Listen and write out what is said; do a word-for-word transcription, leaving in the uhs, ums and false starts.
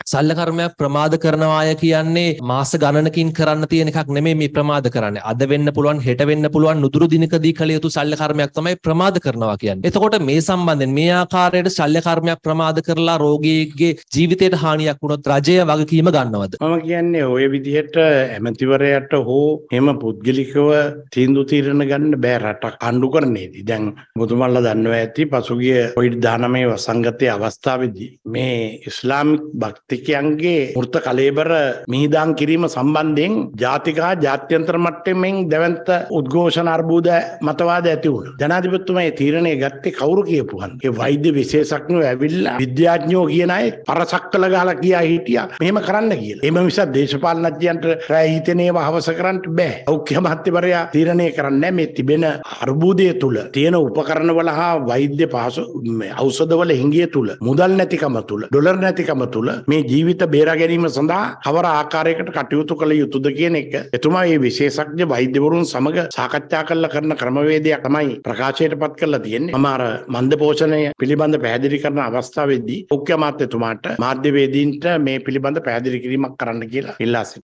සල්ල කර්මයක් ප්‍රමාද කරනවාය කියන්නේ මාස ගණනකින් කරන්න තියෙන එකක් නෙමෙයි මේ ප්‍රමාද කරන්නේ. අද වෙන්න පුළුවන්, හෙට වෙන්න පුළුවන්, නුදුරු දිනකදී කළ යුතු සල්ල කර්මයක් තමයි ප්‍රමාද කරනවා කියන්නේ. එතකොට මේ සම්බන්ධයෙන් මේ ආකාරයට සල්ල කර්මයක් ප්‍රමාද කරලා රෝගීගේ ජීවිතයට හානියක් වුණොත් රජය වගකීම ගන්නවද? මම කියන්නේ ওই විදිහට ඇමතිවරයාට හෝ එහෙම පුද්ගලිකව තීන්දුව తీරන ගන්න බෑ රටක් ආණ්ඩු කරන්නේදී. දැන් මුතුමල්ලා දන්නවා ඇති පසුගිය කොවිඩ් දහනවය වසංගතයේ අවස්ථාවේදී මේ ඉස්ලාමික භක්තිකයන්ගේ මෘත කලෙබර මිහිදාන් කිරීම සම්බන්ධයෙන් ජාතික හා ජාත්‍යන්තර මට්ටමින් දැවැන්ත උද්ඝෝෂණ අර්බුද මතවාද ඇති වුණා. ජනාධිපතිතුමා මේ තීරණය ගත්තේ කවුරු කියපුවන්? ඒ වෛද්‍ය විශේෂඥයෝ ඇවිල්ලා විද්‍යාඥයෝ කියන අය පරසක්කල ගහලා කියා හිටියා මෙහෙම කරන්න කියලා. එහෙම නිසා දේශපාලනඥයන්ට රැ හිතේනේව හවස කරන්න බෑ. සෞඛ්‍ය අමාත්‍යවරයා තීරණය කරන්නේ මේ තිබෙන අර්බුදය තුල තියෙන උපකරණ වල හා වෛද්‍ය පහසු ඖෂධ වල හිඟිය තුල මුදල් නැතිකම තුල ඩොලර් නැතිකම තුල මේ ජීවිත බේරා ගැනීම සඳහා කවර ආකාරයකට කටයුතු කළ යුතුද කියන එක එතුමා මේ විශේෂඥ වෛද්‍යවරුන් සමග සාකච්ඡා කරලා කරන ක්‍රමවේදයක් තමයි ප්‍රකාශයට පත් කරලා තියෙන්නේ. මම අර මන්ද පෝෂණය පිළිබඳ පැහැදිලි කරන අවස්ථාවේදී සෞඛ්‍ය අමාත්‍යතුමාට මාධ්‍යවේදීන්ට මේ පිළිබඳ පැහැදිලි කිරීමක් කරන්න කියලා ඉල්ලා සිටිනවා.